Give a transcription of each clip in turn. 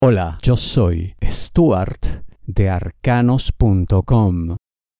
Hola, yo soy Stuart de arcanos.com.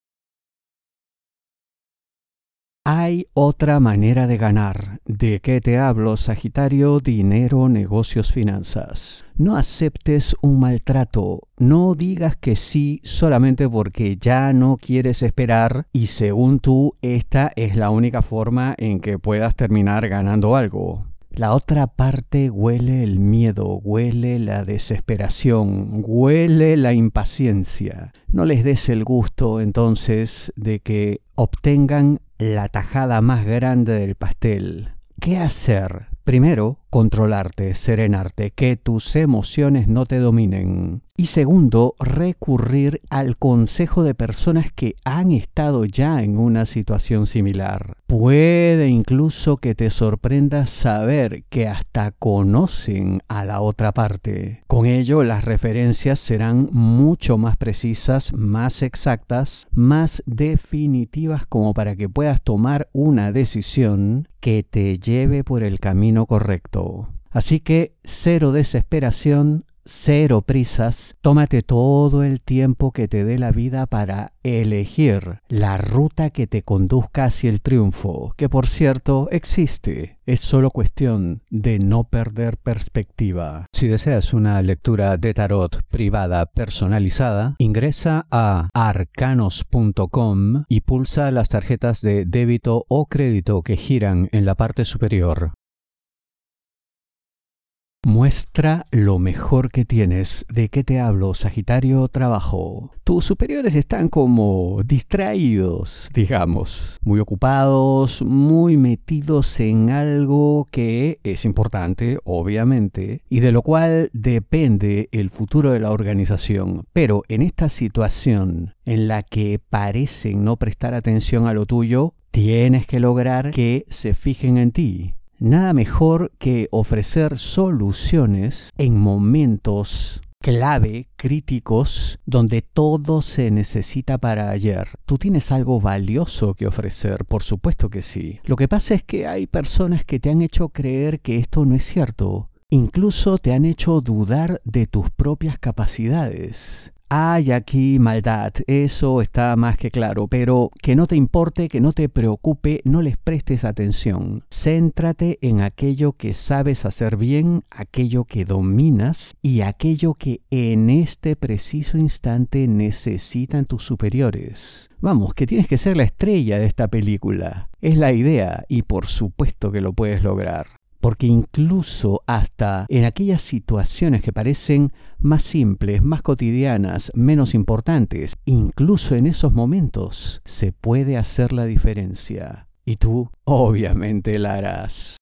Hay otra manera de ganar. ¿De qué te hablo, Sagitario? Dinero, negocios, finanzas. No aceptes un maltrato. No digas que sí solamente porque ya no quieres esperar y según tú, esta es la única forma en que puedas terminar ganando algo. La otra parte huele el miedo, huele la desesperación, huele la impaciencia. No les des el gusto entonces de que obtengan la tajada más grande del pastel. ¿Qué hacer? Primero, controlarte, serenarte, que tus emociones no te dominen. Y segundo, recurrir al consejo de personas que han estado ya en una situación similar. Puede incluso que te sorprenda saber que hasta conocen a la otra parte. Con ello, las referencias serán mucho más precisas, más exactas, más definitivas como para que puedas tomar una decisión que te lleve por el camino correcto. Así que cero desesperación, cero prisas, tómate todo el tiempo que te dé la vida para elegir la ruta que te conduzca hacia el triunfo, que por cierto existe. Es solo cuestión de no perder perspectiva. Si deseas una lectura de tarot privada personalizada, ingresa a arcanos.com y pulsa las tarjetas de débito o crédito que giran en la parte superior. Muestra lo mejor que tienes. ¿De qué te hablo, Sagitario? Trabajo. Tus superiores están como distraídos, digamos, muy ocupados, muy metidos en algo que es importante, obviamente, y de lo cual depende el futuro de la organización. Pero en esta situación en la que parecen no prestar atención a lo tuyo, tienes que lograr que se fijen en ti. Nada mejor que ofrecer soluciones en momentos clave, críticos, donde todo se necesita para ayer. ¿Tú tienes algo valioso que ofrecer? Por supuesto que sí. Lo que pasa es que hay personas que te han hecho creer que esto no es cierto. Incluso te han hecho dudar de tus propias capacidades. Hay aquí maldad, eso está más que claro, pero que no te importe, que no te preocupe, no les prestes atención. Céntrate en aquello que sabes hacer bien, aquello que dominas y aquello que en este preciso instante necesitan tus superiores. Vamos, que tienes que ser la estrella de esta película. Es la idea y por supuesto que lo puedes lograr. Porque incluso hasta en aquellas situaciones que parecen más simples, más cotidianas, menos importantes, incluso en esos momentos se puede hacer la diferencia. Y tú, obviamente, la harás.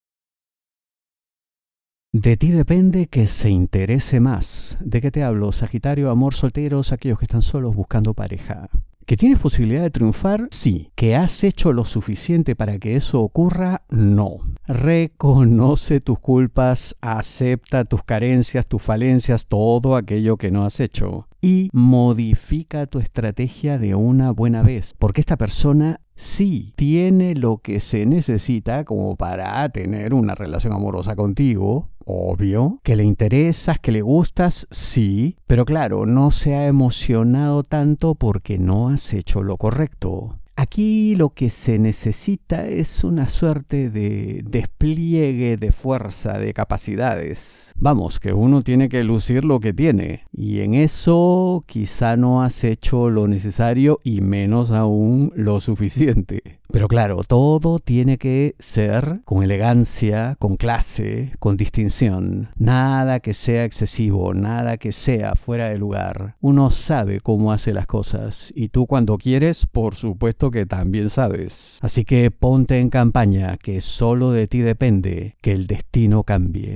De ti depende que se interese más. ¿De qué te hablo, Sagitario? Amor, solteros, aquellos que están solos buscando pareja. ¿Que tienes posibilidad de triunfar? Sí. ¿Que has hecho lo suficiente para que eso ocurra? No. Reconoce tus culpas, acepta tus carencias, tus falencias, todo aquello que no has hecho. Y modifica tu estrategia de una buena vez. Porque esta persona sí tiene lo que se necesita como para tener una relación amorosa contigo. Obvio. Que le interesas, que le gustas, sí. Pero claro, no se ha emocionado tanto porque no has hecho lo correcto. Aquí lo que se necesita es una suerte de despliegue de fuerza, de capacidades. Vamos, que uno tiene que lucir lo que tiene. Y en eso quizá no has hecho lo necesario y menos aún lo suficiente. Pero claro, todo tiene que ser con elegancia, con clase, con distinción. Nada que sea excesivo, nada que sea fuera de lugar. Uno sabe cómo hace las cosas y tú cuando quieres, por supuesto que también sabes. Así que ponte en campaña, que solo de ti depende que el destino cambie.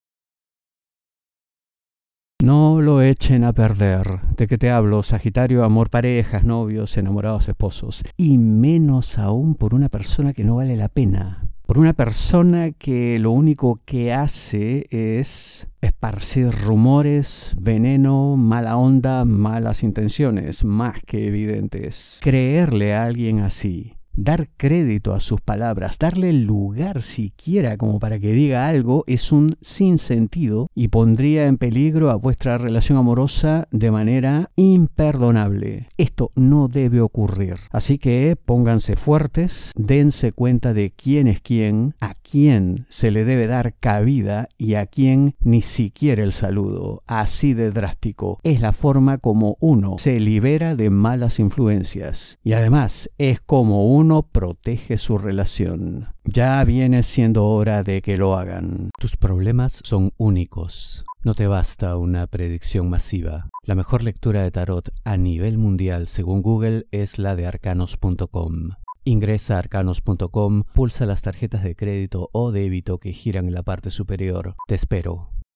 No lo echen a perder. ¿De qué te hablo, Sagitario? Amor, parejas, novios, enamorados, esposos. Y menos aún por una persona que no vale la pena. Por una persona que lo único que hace es esparcir rumores, veneno, mala onda, malas intenciones, más que evidentes. Creerle a alguien así dar crédito a sus palabras, darle lugar siquiera como para que diga algo, es un sinsentido y pondría en peligro a vuestra relación amorosa de manera imperdonable. Esto no debe ocurrir. Así que pónganse fuertes, dense cuenta de quién es quién, a quién se le debe dar cabida y a quién ni siquiera el saludo. Así de drástico. Es la forma como uno se libera de malas influencias. Y además es como uno protege su relación. Ya viene siendo hora de que lo hagan. Tus problemas son únicos. No te basta una predicción masiva. La mejor lectura de tarot a nivel mundial, según Google, es la de arcanos.com. Ingresa a arcanos.com, pulsa las tarjetas de crédito o débito que giran en la parte superior. Te espero.